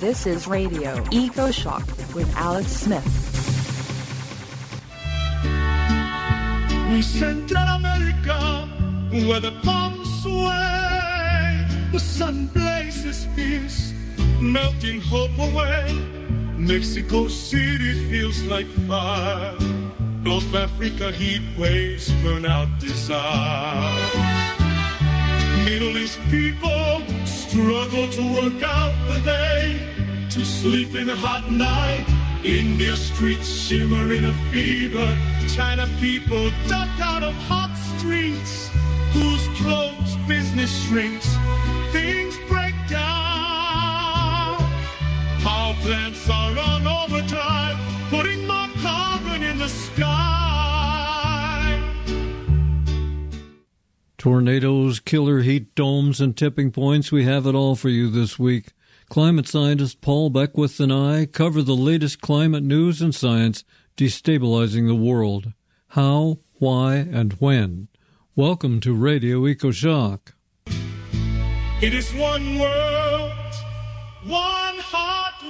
This is Radio Eco Shock with Alex Smith. Central America, where the palms sway, the sun blazes fierce, melting hope away. Mexico City feels like fire. North Africa heat waves burn out desire. Middle East people struggle to work out the day, to sleep in a hot night. India streets shimmer in a fever. China people duck out of hot streets. Whose clothes business shrinks, things break down. Power plants are on overdrive, putting more carbon in the sky. Tornadoes, killer heat domes, and tipping points, we have it all for you this week. Climate scientist Paul Beckwith and I cover the latest climate news and science destabilizing the world. How, why, and when. Welcome to Radio EcoShock. It is one world, one hot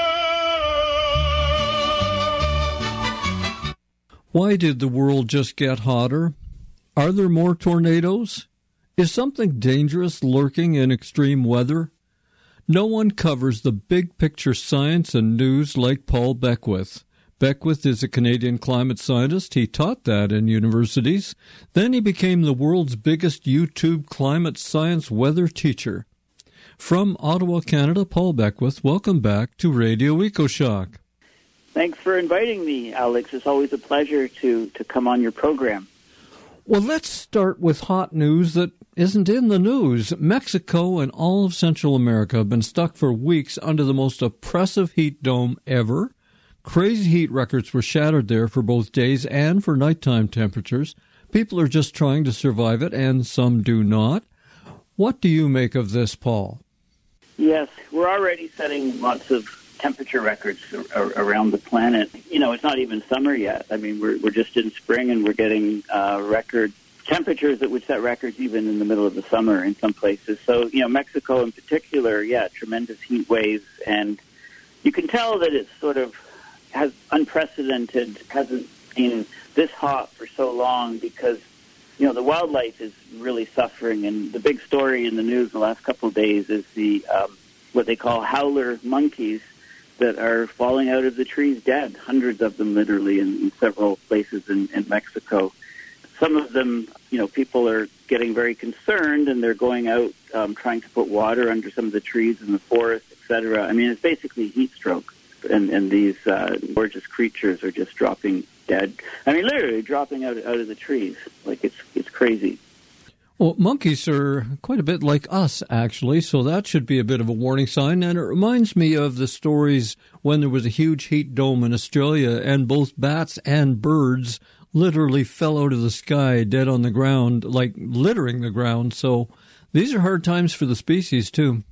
world. Why did the world just get hotter? Are there more tornadoes? Is something dangerous lurking in extreme weather? No one covers the big picture science and news like Paul Beckwith. Beckwith is a Canadian climate scientist. He taught that in universities. Then he became the world's biggest YouTube climate science weather teacher. From Ottawa, Canada, Paul Beckwith, welcome back to Radio EcoShock. Thanks for inviting me, Alex. It's always a pleasure to come on your program. Well, let's start with hot news that isn't in the news. Mexico and all of Central America have been stuck for weeks under the most oppressive heat dome ever. Crazy heat records were shattered there for both days and for nighttime temperatures. People are just trying to survive it, and some do not. What do you make of this, Paul? Yes, we're already setting lots of temperature records around the planet. You know, it's not even summer yet. I mean, we're just in spring, and we're getting record temperatures that would set records even in the middle of the summer in some places. So, you know, Mexico in particular, tremendous heat waves, and you can tell that it's sort of has unprecedented, hasn't been this hot for so long because, you know, the wildlife is really suffering. And the big story in the news the last couple of days is the what they call howler monkeys that are falling out of the trees dead, hundreds of them literally in several places in Mexico. Some of them, you know, people are getting very concerned, and they're going out trying to put water under some of the trees in the forest, etc. I mean, it's basically heat stroke, and these gorgeous creatures are just dropping dead. I mean, literally dropping out of the trees. Like, it's crazy. Well, monkeys are quite a bit like us, actually, so that should be a bit of a warning sign. And it reminds me of the stories when there was a huge heat dome in Australia, and both bats and birds literally fell out of the sky dead on the ground, like littering the ground. So these are hard times for the species, too.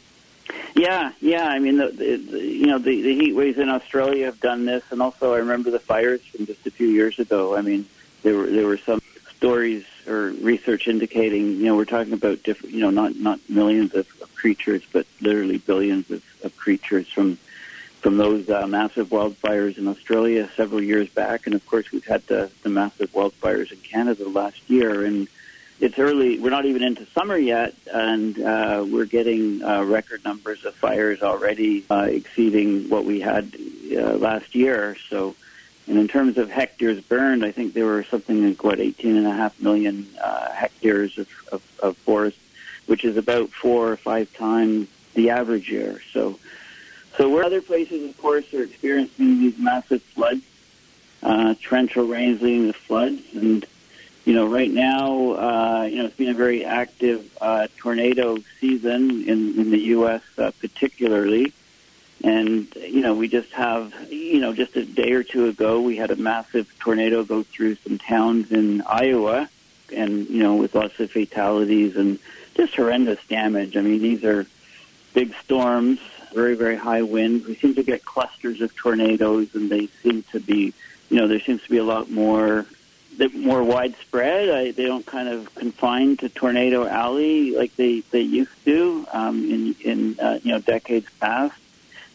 Yeah. I mean, the heat waves in Australia have done this, and also I remember the fires from just a few years ago. I mean, there were some stories or research indicating, you know, we're talking about different, you know, not millions of creatures, but literally billions of creatures from those massive wildfires in Australia several years back. And of course, we've had the massive wildfires in Canada last year, and it's early. We're not even into summer yet, and we're getting record numbers of fires already exceeding what we had last year. So, and in terms of hectares burned, I think there were something like, 18.5 million hectares of forest, which is about 4 or 5 times the average year. So where other places, of course, are experiencing these massive floods, torrential rains leading to floods, and you know, right now, you know, it's been a very active tornado season in the U.S. Particularly. And, you know, we just have, you know, just a day or two ago, we had a massive tornado go through some towns in Iowa, and, you know, with lots of fatalities and just horrendous damage. I mean, these are big storms, very, very high winds. We seem to get clusters of tornadoes, and they seem to be, you know, there seems to be a lot more widespread. They don't kind of confine to Tornado Alley like they used to in you know, decades past.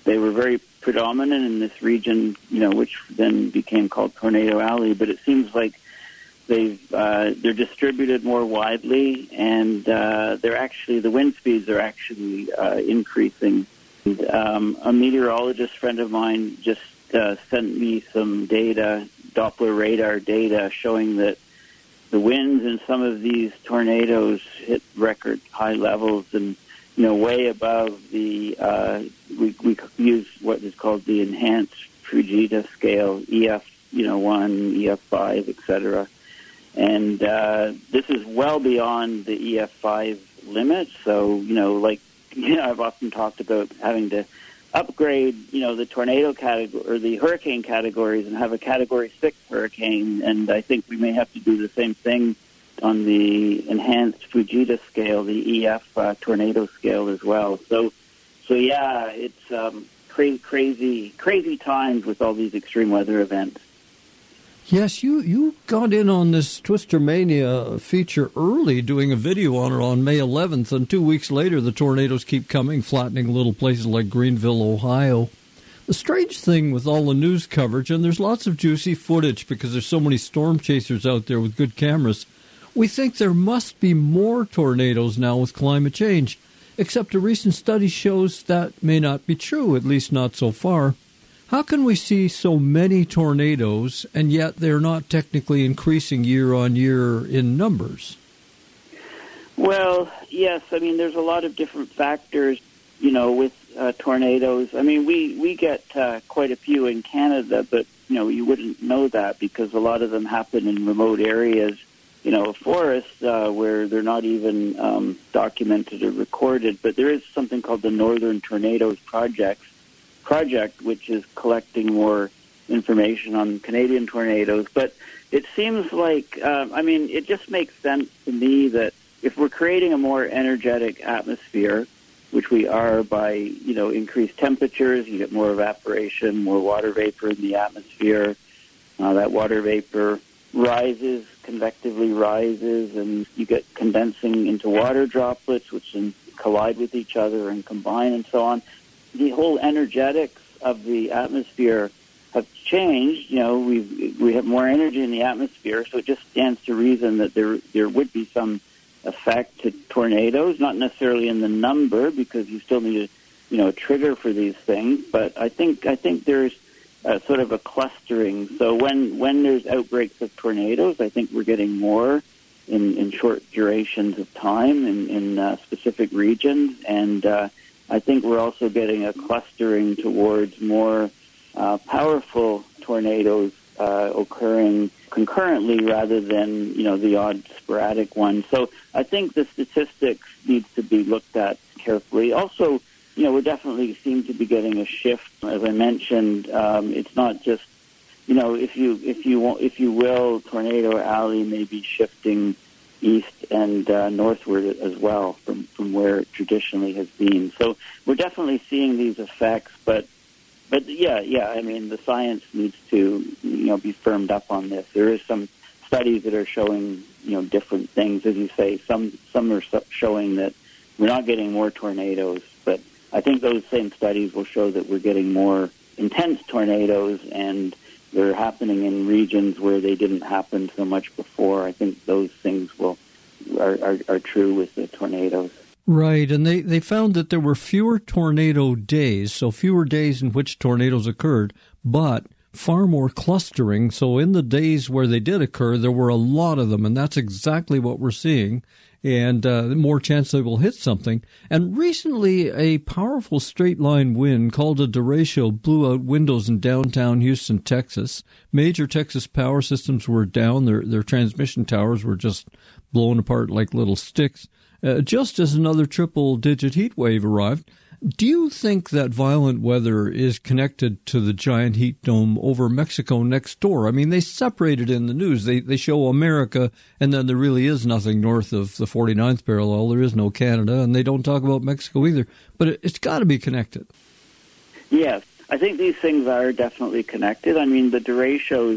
they were very predominant in this region, which then became called Tornado Alley. But it seems like they're distributed more widely, and the wind speeds are actually increasing. And, a meteorologist friend of mine just sent me some data, Doppler radar data, showing that the winds in some of these tornadoes hit record high levels, and way above the we use what is called the enhanced Fujita scale, EF 1, EF 5, etc. And this is well beyond the EF 5 limit. So I've often talked about having to upgrade the tornado category or the hurricane categories and have a Category 6 hurricane, and I think we may have to do the same thing on the enhanced Fujita scale, the EF tornado scale as well. So yeah, it's crazy times with all these extreme weather events. Yes, you got in on this Twister Mania feature early, doing a video on it on May 11th, and 2 weeks later the tornadoes keep coming, flattening little places like Greenville, Ohio. The strange thing with all the news coverage, and there's lots of juicy footage because there's so many storm chasers out there with good cameras, we think there must be more tornadoes now with climate change, except a recent study shows that may not be true, at least not so far. How can we see so many tornadoes, and yet they're not technically increasing year on year in numbers? Well, yes. I mean, there's a lot of different factors, with tornadoes. I mean, we get quite a few in Canada, but, you wouldn't know that because a lot of them happen in remote areas, forests where they're not even documented or recorded. But there is something called the Northern Tornadoes Project, which is collecting more information on Canadian tornadoes. But it seems like, it just makes sense to me that if we're creating a more energetic atmosphere, which we are by, increased temperatures, you get more evaporation, more water vapor in the atmosphere. That water vapor convectively rises, and you get condensing into water droplets, which then collide with each other and combine and so on. The whole energetics of the atmosphere have changed. We have more energy in the atmosphere, so it just stands to reason that there would be some effect to tornadoes, not necessarily in the number, because you still need a trigger for these things. But I think there's sort of a clustering. So when there's outbreaks of tornadoes, I think we're getting more in short durations of time in specific regions, and I think we're also getting a clustering towards more powerful tornadoes occurring concurrently rather than, the odd sporadic ones. So I think the statistics needs to be looked at carefully. Also, we definitely seem to be getting a shift. As I mentioned, it's not just, if you will, Tornado Alley may be shifting east and northward as well from where it traditionally has been. So we're definitely seeing these effects, but yeah, I mean, the science needs to, be firmed up on this. There is some studies that are showing, different things. As you say, some are showing that we're not getting more tornadoes, but I think those same studies will show that we're getting more intense tornadoes, and they're happening in regions where they didn't happen so much before. I think those things are true with the tornadoes. Right, and they found that there were fewer tornado days, so fewer days in which tornadoes occurred, but far more clustering. So in the days where they did occur, there were a lot of them, and that's exactly what we're seeing, and more chance they will hit something. And recently, a powerful straight-line wind called a derecho blew out windows in downtown Houston, Texas. Major Texas power systems were down. Their transmission towers were just blown apart like little sticks. Just as another triple-digit heat wave arrived. Do you think that violent weather is connected to the giant heat dome over Mexico next door? I mean, they separate it in the news. They show America, and then there really is nothing north of the 49th parallel. There is no Canada, and they don't talk about Mexico either. But it's got to be connected. Yes, I think these things are definitely connected. I mean, the derechos,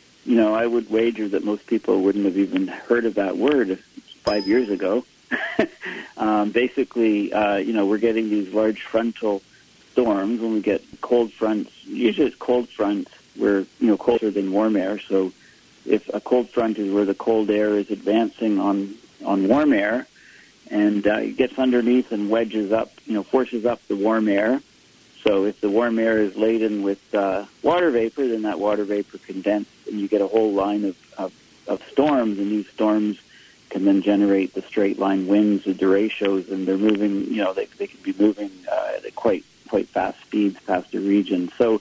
I would wager that most people wouldn't have even heard of that word 5 years ago. Basically, we're getting these large frontal storms, when we get cold fronts, usually it's cold fronts where, colder than warm air. So if a cold front is where the cold air is advancing on warm air, and it gets underneath and wedges up, forces up the warm air. So if the warm air is laden with water vapor, then that water vapor condenses, and you get a whole line of storms, and these storms can then generate the straight line winds, the derechos, and they're moving, they can be moving at quite fast speeds past the region. So,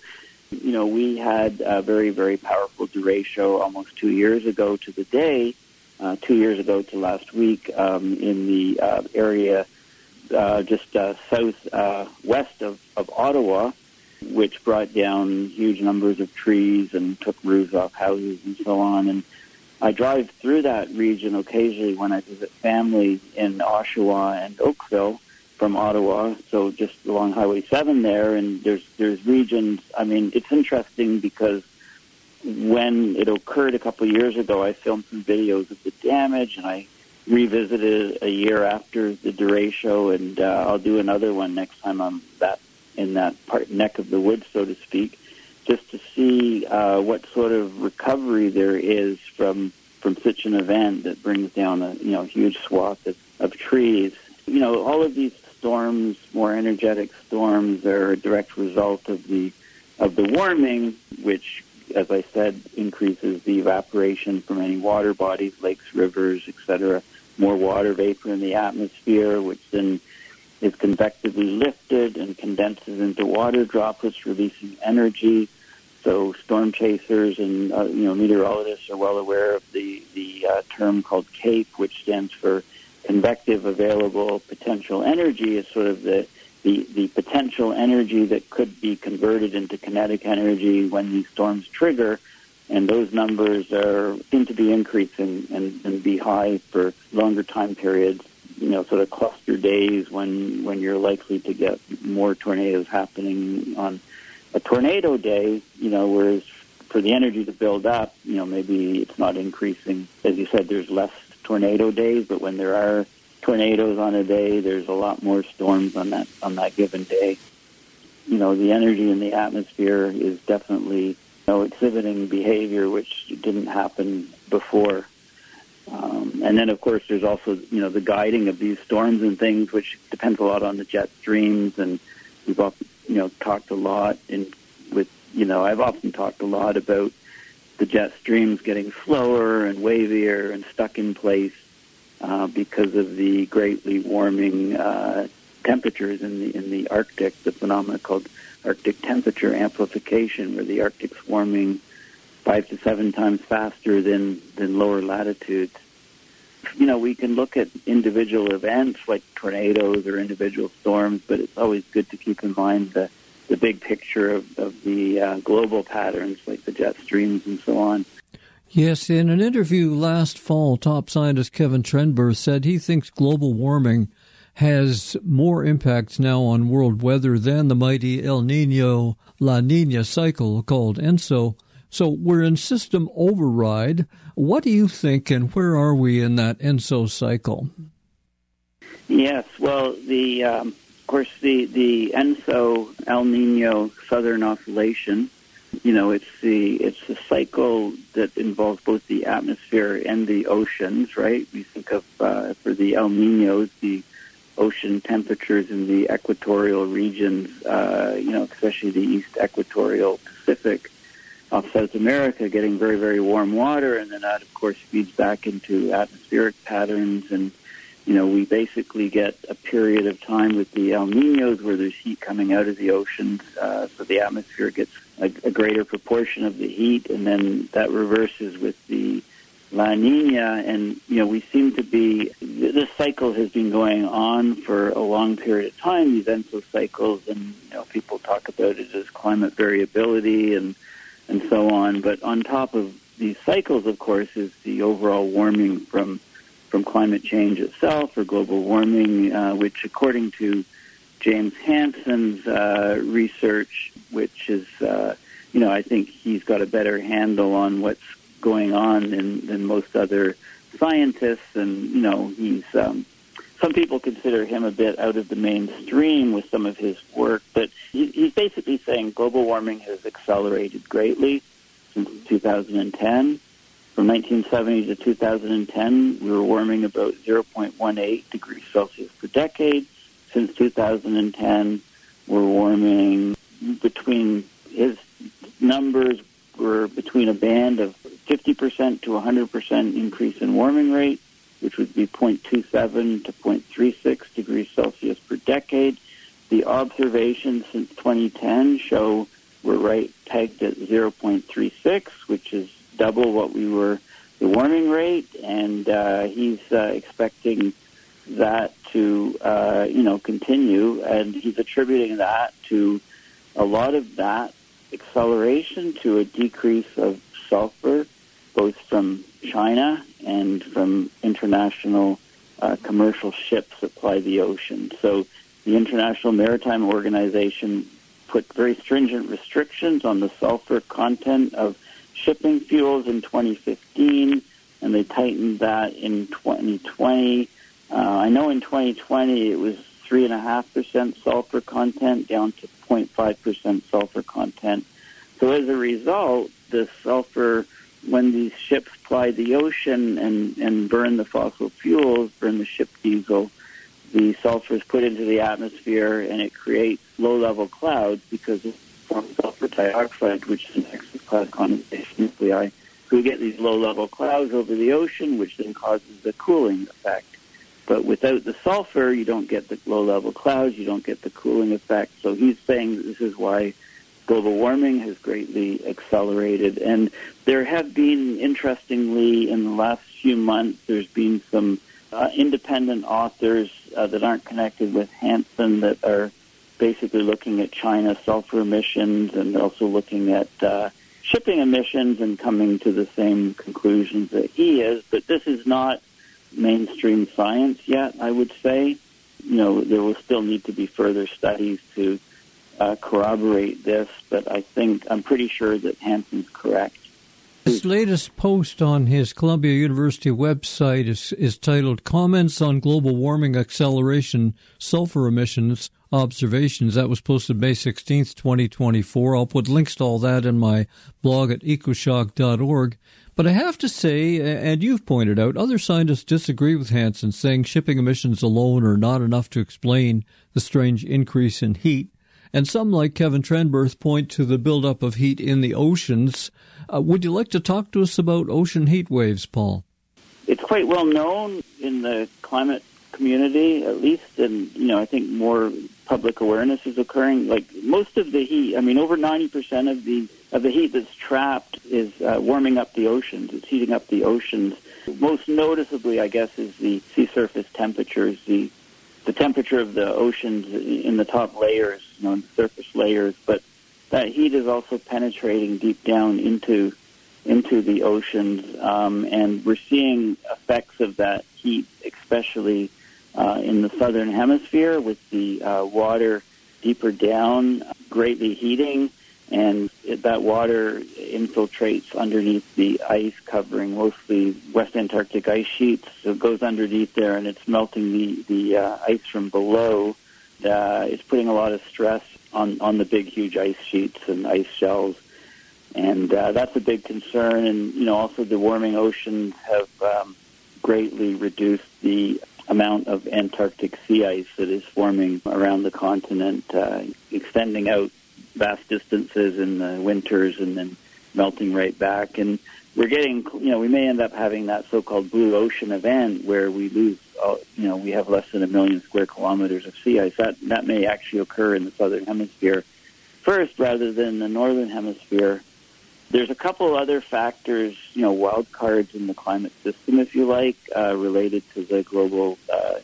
we had a very, very powerful derecho almost 2 years ago to the day, 2 years ago to last week, in the area just southwest of Ottawa, which brought down huge numbers of trees and took roofs off houses and so on. And I drive through that region occasionally when I visit family in Oshawa and Oakville from Ottawa, so just along Highway 7 there, and there's regions. I mean, it's interesting because when it occurred a couple of years ago, I filmed some videos of the damage, and I revisited a year after the derecho, and I'll do another one next time I'm in that neck of the woods, so to speak, just to see what sort of recovery there is from such an event that brings down a huge swath of trees. All of these storms, more energetic storms, are a direct result of the warming, which, as I said, increases the evaporation from any water bodies, lakes, rivers, etc. More water vapor in the atmosphere, which then is convectively lifted and condenses into water droplets, releasing energy. So storm chasers and meteorologists are well aware of the term called CAPE, which stands for convective available potential energy. Is sort of the potential energy that could be converted into kinetic energy when these storms trigger, and those numbers seem to be increasing and be high for longer time periods. Sort of cluster days when you're likely to get more tornadoes happening on a tornado day, whereas for the energy to build up, maybe it's not increasing. As you said, there's less tornado days, but when there are tornadoes on a day, there's a lot more storms on that given day. The energy in the atmosphere is definitely exhibiting behavior which didn't happen before. And then, of course, there's also, the guiding of these storms and things, which depends a lot on the jet streams. And we've often, talked a lot I've often talked a lot about the jet streams getting slower and wavier and stuck in place because of the greatly warming temperatures in the Arctic, the phenomenon called Arctic temperature amplification, where the Arctic's warming 5 to 7 times faster than lower latitudes. We can look at individual events like tornadoes or individual storms, but it's always good to keep in mind the big picture of the global patterns like the jet streams and so on. Yes, in an interview last fall, top scientist Kevin Trenberth said he thinks global warming has more impacts now on world weather than the mighty El Nino-La Nina cycle called ENSO. So we're in system override. What do you think, and where are we in that ENSO cycle? Yes, well, of course, the ENSO El Nino Southern Oscillation, it's a cycle that involves both the atmosphere and the oceans, right? We think of, for the El Ninos, the ocean temperatures in the equatorial regions, especially the East Equatorial Pacific off South America, getting very, very warm water, and then that, of course, feeds back into atmospheric patterns. And, we basically get a period of time with the El Ninos where there's heat coming out of the oceans, so the atmosphere gets a greater proportion of the heat, and then that reverses with the La Nina, and, we seem to be, this cycle has been going on for a long period of time, these ENSO cycles, and, people talk about it as climate variability and so on. But on top of these cycles, of course, is the overall warming from climate change itself, or global warming, which, according to James Hansen's research, which is, I think he's got a better handle on what's going on than most other scientists, and, he's some people consider him a bit out of the mainstream with some of his work, but he's basically saying global warming has accelerated greatly since 2010. From 1970 to 2010, we were warming about 0.18 degrees Celsius per decade. Since 2010, we're warming between, his numbers were between a band of 50% to 100% increase in warming rate, which would be 0.27 to 0.36 degrees Celsius per decade. The observations since 2010 show we're right pegged at 0.36, which is double what we were, the warming rate, and he's expecting that to, continue, and he's attributing that to a lot of that acceleration to a decrease of sulfur, both from China and from international commercial ships that ply the ocean. So the International Maritime Organization put very stringent restrictions on the sulfur content of shipping fuels in 2015, and they tightened that in 2020. I know in 2020 it was 3.5% sulfur content down to 0.5% sulfur content. So as a result, the sulfur, when these ships ply the ocean and burn the fossil fuels, burn the ship diesel, the sulfur is put into the atmosphere and it creates low-level clouds because it forms sulfur dioxide, which is an extra-class condensation nuclei. So we get these low-level clouds over the ocean, which then causes a cooling effect. But without the sulfur, you don't get the low-level clouds, you don't get the cooling effect. So he's saying that this is why global warming has greatly accelerated. And there have been, interestingly, in the last few months, there's been some independent authors that aren't connected with Hansen that are basically looking at China's sulfur emissions and also looking at shipping emissions and coming to the same conclusions that he is. But this is not mainstream science yet, I would say. There will still need to be further studies to corroborate this, but I'm pretty sure that Hansen's correct. His latest post on his Columbia University website is titled Comments on Global Warming Acceleration Sulfur Emissions Observations. That was posted May 16th, 2024. I'll put links to all that in my blog at ecoshock.org. But I have to say, and you've pointed out, other scientists disagree with Hansen, saying shipping emissions alone are not enough to explain the strange increase in heat. And some, like Kevin Trenberth, point to the buildup of heat in the oceans. Would you like to talk to us about ocean heat waves, Paul? It's quite well known in the climate community, at least, and I think more public awareness is occurring. Like most of the heat, over 90% of the heat that's trapped is warming up the oceans. It's heating up the oceans. Most noticeably, I guess, is the sea surface temperatures, the temperature of the oceans in the top layers, in the surface layers. But that heat is also penetrating deep down into the oceans, and we're seeing effects of that heat, especially in the southern hemisphere, with the water deeper down greatly heating, and that water infiltrates underneath the ice covering mostly West Antarctic ice sheets. So it goes underneath there, and it's melting the ice from below. It's putting a lot of stress on the big, huge ice sheets and ice shelves. And that's a big concern. And, also the warming oceans have greatly reduced the amount of Antarctic sea ice that is forming around the continent, extending out vast distances in the winters and then melting right back. And we're getting, we may end up having that so-called blue ocean event where we lose, we have less than 1 million square kilometers of sea ice. That may actually occur in the southern hemisphere first rather than the northern hemisphere. There's a couple other factors, wild cards in the climate system, if you like, related to the global,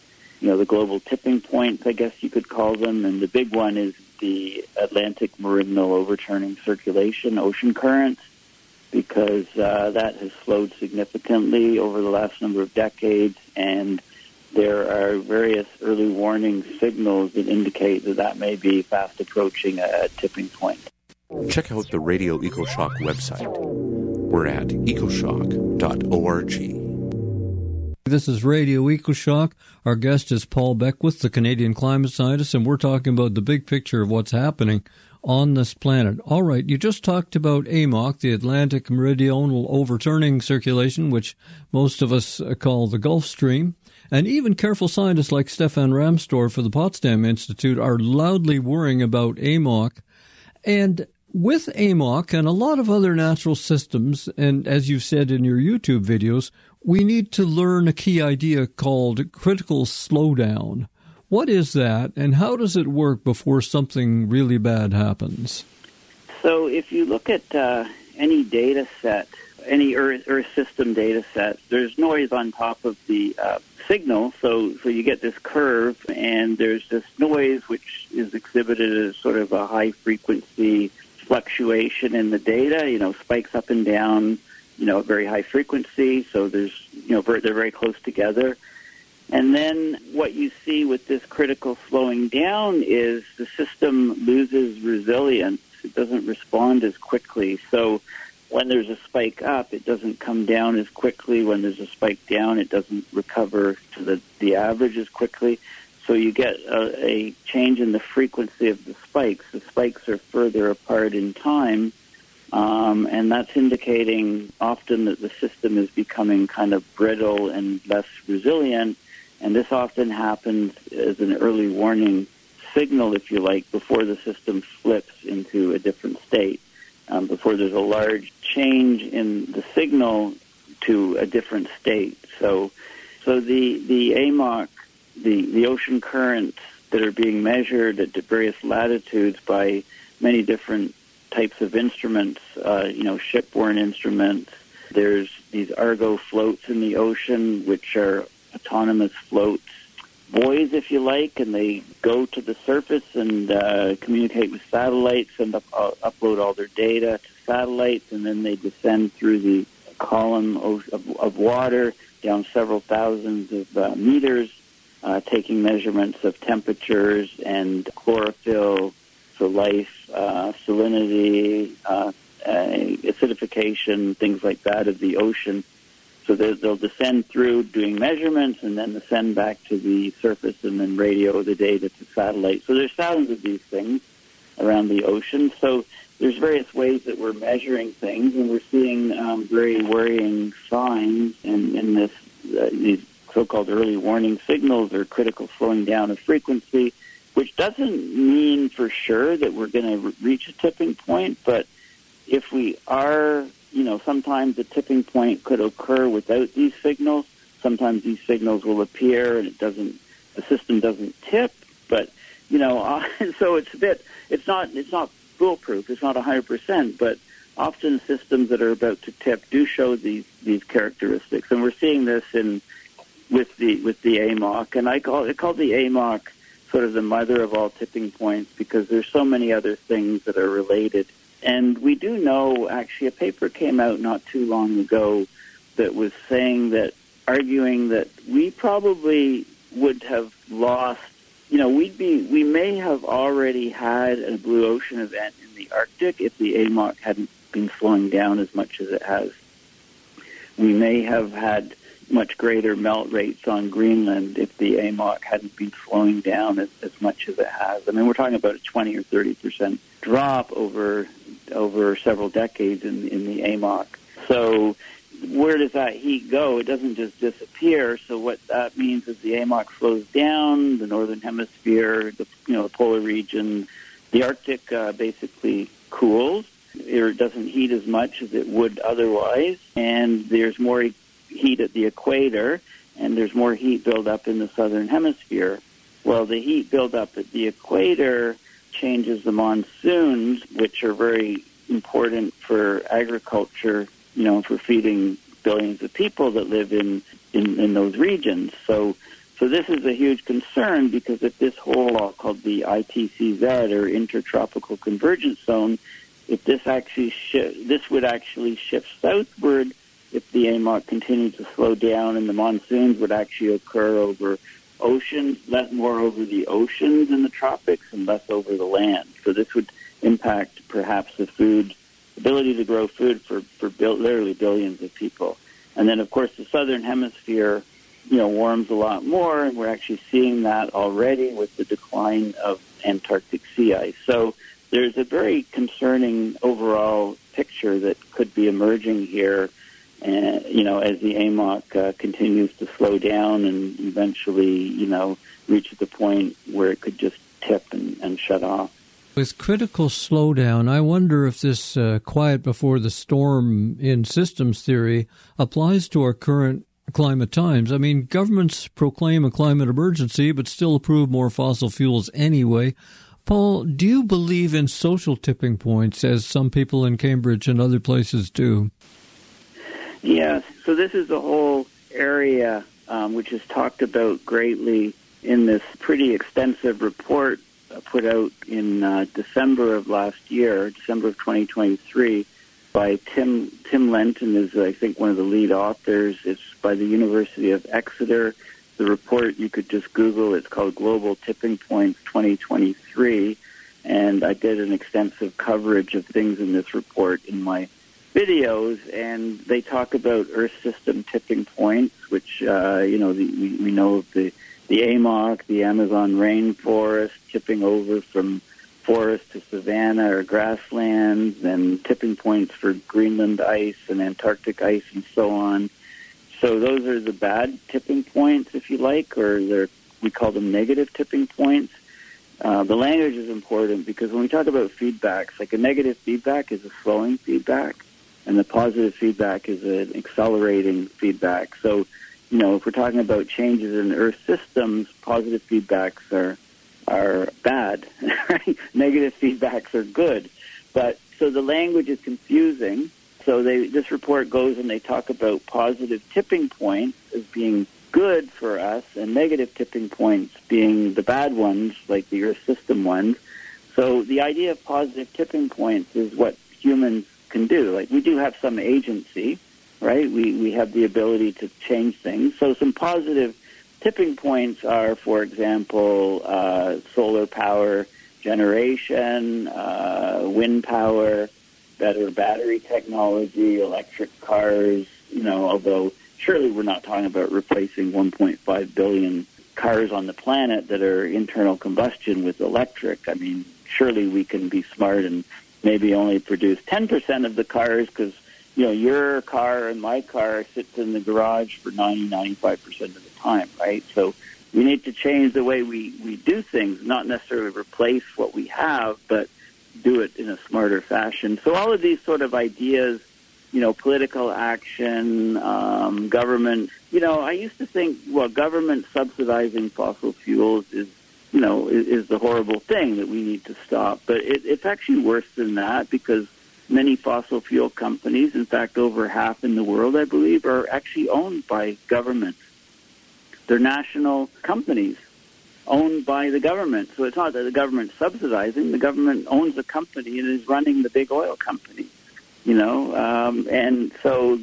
the global tipping points, I guess you could call them. And the big one is the Atlantic meridional overturning circulation, ocean currents, because that has slowed significantly over the last number of decades, and there are various early warning signals that indicate that may be fast approaching a tipping point. Check out the Radio EcoShock website. We're at ecoshock.org. This is Radio EcoShock. Our guest is Paul Beckwith, the Canadian climate scientist, and we're talking about the big picture of what's happening on this planet. All right, you just talked about AMOC, the Atlantic Meridional Overturning Circulation, which most of us call the Gulf Stream. And even careful scientists like Stefan Ramstorff for the Potsdam Institute are loudly worrying about AMOC. And with AMOC and a lot of other natural systems, and as you've said in your YouTube videos, we need to learn a key idea called critical slowdown. What is that, and how does it work before something really bad happens? So if you look at any data set, any Earth system data set, there's noise on top of the signal, so you get this curve, and there's this noise which is exhibited as sort of a high-frequency fluctuation in the data, spikes up and down, very high frequency, so there's, they're very close together. And then what you see with this critical slowing down is the system loses resilience. It doesn't respond as quickly. So when there's a spike up, it doesn't come down as quickly. When there's a spike down, it doesn't recover to the average as quickly. So you get a change in the frequency of the spikes. The spikes are further apart in time. And that's indicating often that the system is becoming kind of brittle and less resilient. And this often happens as an early warning signal, if you like, before the system flips into a different state, before there's a large change in the signal to a different state. So the AMOC, the ocean currents that are being measured at various latitudes by many different types of instruments, shipborne instruments. There's these Argo floats in the ocean, which are autonomous floats, buoys, if you like, and they go to the surface and communicate with satellites and upload all their data to satellites, and then they descend through the column of water down several thousands of meters, taking measurements of temperatures and chlorophyll, so life, salinity, acidification, things like that of the ocean. So they'll descend through doing measurements and then descend back to the surface and then radio the data to satellites. So there's thousands of these things around the ocean. So there's various ways that we're measuring things, and we're seeing very worrying signs in this these so-called early warning signals or critical slowing down of frequency, which doesn't mean for sure that we're going to reach a tipping point, but if we are, sometimes the tipping point could occur without these signals. Sometimes these signals will appear and the system doesn't tip, but, so it's not foolproof. It's not 100%, but often systems that are about to tip do show these characteristics. And we're seeing this with the AMOC, and I call the AMOC sort of the mother of all tipping points because there's so many other things that are related. And we do know, actually, a paper came out not too long ago that was arguing that we probably would have lost, we may have already had a blue ocean event in the Arctic if the AMOC hadn't been slowing down as much as it has. We may have had much greater melt rates on Greenland if the AMOC hadn't been slowing down as much as it has. I mean, we're talking about a 20 or 30% drop over several decades in the AMOC. So where does that heat go? It doesn't just disappear. So what that means is the AMOC slows down, the northern hemisphere, the polar region, the Arctic basically cools. It doesn't heat as much as it would otherwise, and there's more heat at the equator, and there's more heat buildup in the southern hemisphere. Well, the heat buildup at the equator changes the monsoons, which are very important for agriculture, for feeding billions of people that live in those regions. So this is a huge concern because if this hole called the ITCZ, or Intertropical Convergence Zone, if this would actually shift southward if the AMOC continued to slow down, and the monsoons would actually occur over oceans, more over the oceans in the tropics and less over the land. So this would impact perhaps the ability to grow food for literally billions of people. And then, of course, the southern hemisphere warms a lot more, and we're actually seeing that already with the decline of Antarctic sea ice. So there's a very concerning overall picture that could be emerging here, as the AMOC continues to slow down and eventually, reach the point where it could just tip and shut off. With critical slowdown, I wonder if this quiet before the storm in systems theory applies to our current climate times. I mean, governments proclaim a climate emergency, but still approve more fossil fuels anyway. Paul, do you believe in social tipping points, as some people in Cambridge and other places do? Yes. So this is a whole area which is talked about greatly in this pretty extensive report put out in December of last year, December of 2023, by Tim Lenton is, I think, one of the lead authors. It's by the University of Exeter. The report, you could just Google. It's called Global Tipping Points 2023, and I did an extensive coverage of things in this report in my videos, and they talk about Earth system tipping points, which, we know of the AMOC, the Amazon rainforest, tipping over from forest to savanna or grasslands, and tipping points for Greenland ice and Antarctic ice and so on. So those are the bad tipping points, if you like, or we call them negative tipping points. The language is important because when we talk about feedbacks, like a negative feedback is a slowing feedback, and the positive feedback is an accelerating feedback. So, if we're talking about changes in Earth systems, positive feedbacks are bad, right? Negative feedbacks are good. But so the language is confusing. So this report goes and they talk about positive tipping points as being good for us and negative tipping points being the bad ones, like the Earth system ones. So the idea of positive tipping points is what humans can do. Like, we do have some agency, right? We have the ability to change things. So some positive tipping points are, for example, solar power generation, wind power, better battery technology, electric cars, although surely we're not talking about replacing 1.5 billion cars on the planet that are internal combustion with electric. I mean, surely we can be smart and maybe only produce 10% of the cars because, your car and my car sits in the garage for 95% of the time, right? So we need to change the way we do things, not necessarily replace what we have, but do it in a smarter fashion. So all of these sort of ideas, political action, government, I used to think, government subsidizing fossil fuels is the horrible thing that we need to stop. But it's actually worse than that, because many fossil fuel companies, in fact, over half in the world, I believe, are actually owned by governments. They're national companies owned by the government. So it's not that the government's subsidizing. The government owns the company and is running the big oil company, and so,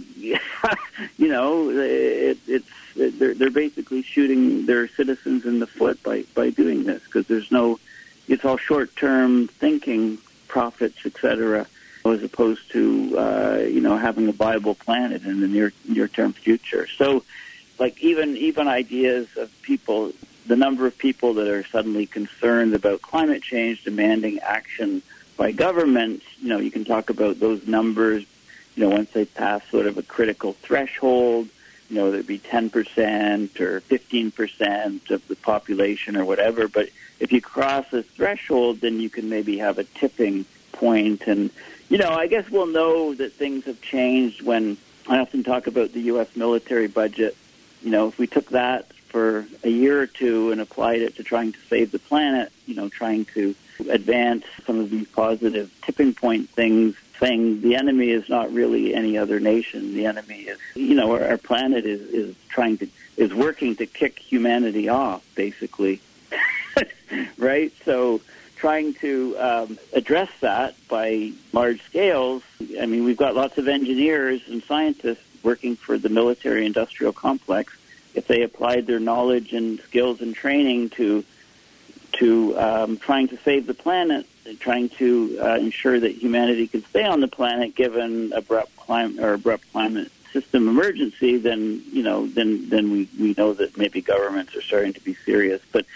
they're basically shooting their citizens in the foot by doing this, because it's all short-term thinking, profits, etc., as opposed to, having a viable planet in the near-term future. So, like, even ideas of people, the number of people that are suddenly concerned about climate change, demanding action by governments, you can talk about those numbers, once they pass sort of a critical threshold, there'd be 10% or 15% of the population or whatever. But if you cross a threshold, then you can maybe have a tipping point. And, I guess we'll know that things have changed when I often talk about the U.S. military budget. If we took that for a year or two and applied it to trying to save the planet, trying to advance some of these positive tipping point things, saying the enemy is not really any other nation. The enemy is, our planet is working to kick humanity off, basically. Right? So trying to address that by large scales, I mean, we've got lots of engineers and scientists working for the military-industrial complex. If they applied their knowledge and skills and training to trying to save the planet, trying to ensure that humanity can stay on the planet given abrupt climate system emergency, then we know that maybe governments are starting to be serious. But